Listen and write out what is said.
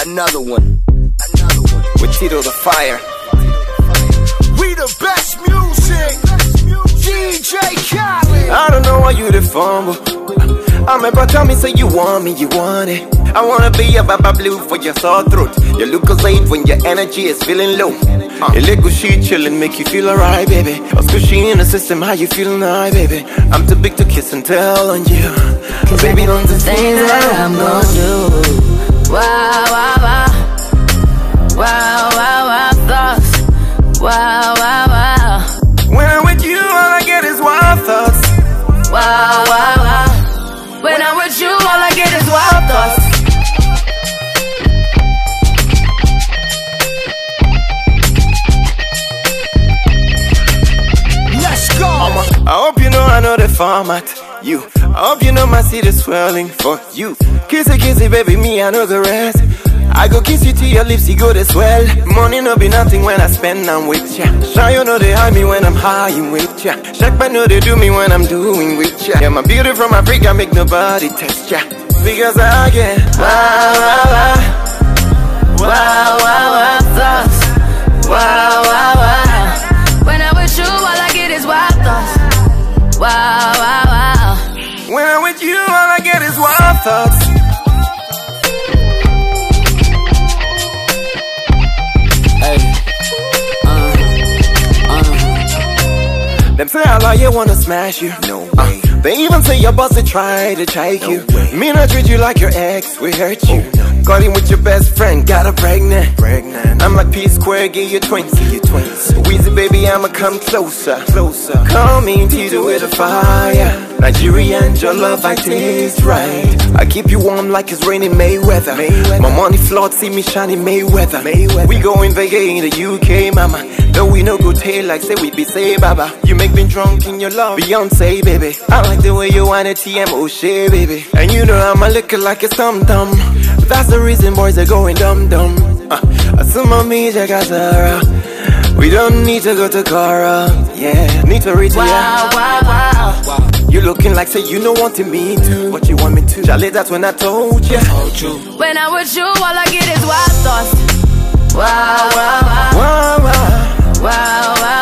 Another one. With Tito the Fire. We the best music. DJ Khaled. I don't know why you the fumble. I remember tell me say you want me, you want it. I wanna be a baba blue for your sore throat. You look late when your energy is feeling low. Your little shit chillin' make you feel alright, baby. A squishy in the system, how you feelin' now, baby? I'm too big to kiss and tell on you. Cause baby, don't the things that I'm gon' do. Wow, wow, wow. Wow, wow, wow, thoughts. Wow, wow, wow. When I'm with you, all I get is wild thoughts. Wow, wow, wow. When I'm with you, all I get is wild thoughts. Let's go. I hope you know I know the format. You, I hope you know my seed is swelling for you. Kissy, kissy, baby, me, I know the rest. I go kiss you to your lips, you go to swell. Money no be nothing when I spend, I'm with ya. Shy, you know they hide me when I'm high, I'm with ya. Shaq, but know they do me when I'm doing with ya. Yeah, my beauty from Africa make nobody test ya. Because I get wow, wow, wow. Wow, wow, wow, thoughts. Wow, wow, wow. When I'm with you, all I get is wild thoughts. Wow, wow, wow. When I'm with you, all I get is wild thoughts. Them say I lie, you wanna smash you. No way. They even say your boss they try to check you. way. Me not treat you like your ex, we hurt you. Got in with your best friend, got her pregnant. I'm like P Square, give you twins. Weezy baby, I'ma come closer. Call me Tito with a fire. Nigerian, your love I taste right. I keep you warm like it's raining Mayweather. My money float, see me shining Mayweather. We go in Vegas in the UK, mama. Though we no go tail like say we be say baba. You make me drunk in your love, Beyonce baby. I like the way you want it, TMO shit baby. And you know I'm a liquor like it's dumb. That's the reason boys are going dumb. Asuma me Jagatara. We don't need to go to Cara. Yeah, need to reach Wow, wow, wow. You looking like say you know wanting me to. What you want me to? Charlie, that's when I told you. When I'm with you, all I get is wild thoughts. Wow, wow, wow. Wow, wow. Wow, wow,